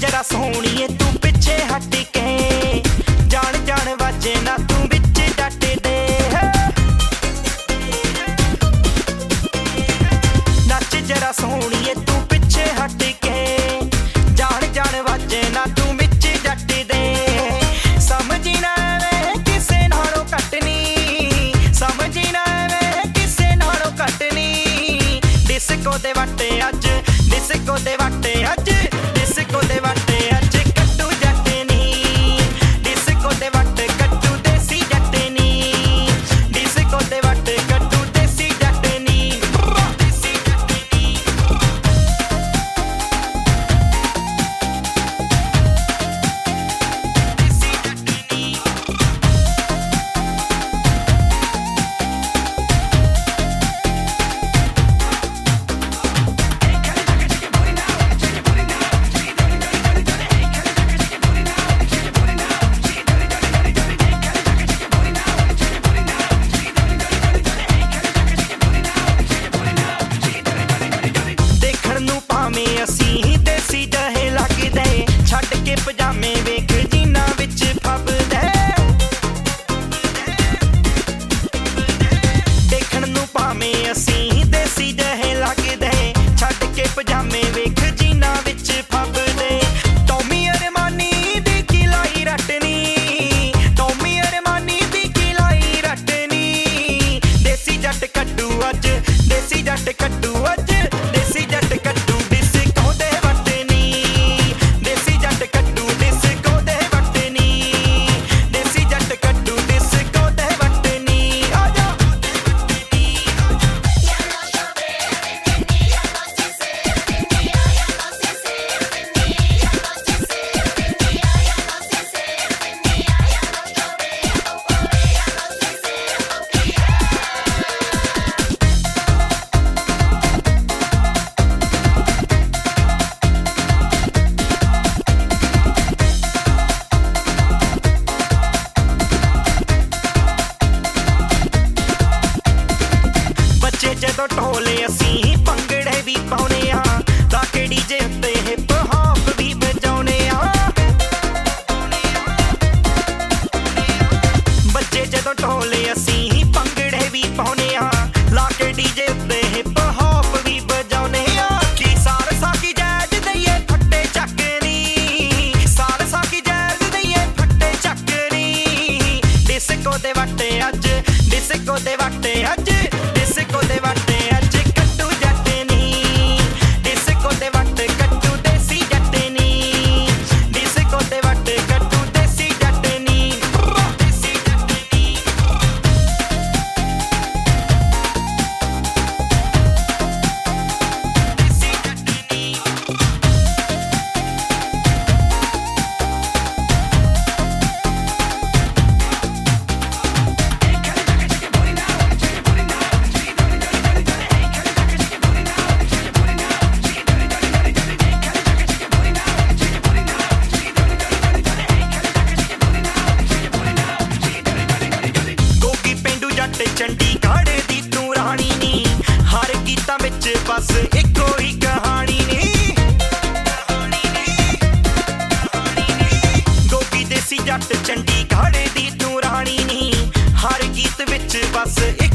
जरा सोहणीए तू पिछे हट के जान जान वाजे ना तू बिच डट दे नच जरा सोहणीए तू पिछे हट के जान जान वाजे ना तू बिच डट दे समझी ना किसे नालों कटनी समझी ना किसे नालों कटनी डिस्को दे वट्टे अज डिस्को दे वट्टे अज डिस्को दे वट्टे अज कट्टू जट नी डिस्को दे वट्टे कट्टू देसी जट नी डिस्को दे वट्टे कट्टू देसी जट नी देसी जट नी देसी जट नी देखण नूं भावें असीं देसी जहे लगदे छड्ड के पजामे वेख जीना विच फबदे देखण नूं भावें असीं देसी जहे लगदे छड्ड के पजामे वेख जीना विच फबदे टॉमी अरमानी दी किलाई रटनी टॉमी अरमानी दी किलाई रटनी देसी जट कड्डू अज देसी जट कड्डू अज देसी जट कड्डू डिस्को दे वट्टे नी देसी जट कड्डू डिस्को दे वट्टे नी देसी जट कड्डू डिस्को दे वट्टे नी आजा बच्चे जदों ढोले असीं भंगड़े भी पाउणे आ ताके डीजे उत्ते हिप हॉप भी वजाउने आ बच्चे जदों ढोले असीं भंगड़े भी पाउणे आ लाके डीजे उत्ते हिप हॉप भी वजाउने आ की सारसा की जैज दईए फट्टे चक्कनी सारसा की जैज दईए फट्टे चक्कनी डिस्को दे वट्टे अज डिस्को दे वट्टे अज डिस्को दे वट्टे अज कट्टू जट नी डिस्को दे वट्टे कट्टू देसी जट नी डिस्को दे वट्टे कट्टू देसी जट नी देसी जट नी देसी जट नी गोगी पेंडू जट चंडीगढ़ दी तू रानी नी हर गीतां विच बस इक्को ही कहानी नी गोगी देसी जट चंडीगढ़ दी तू रानी नी हर गीत विच बस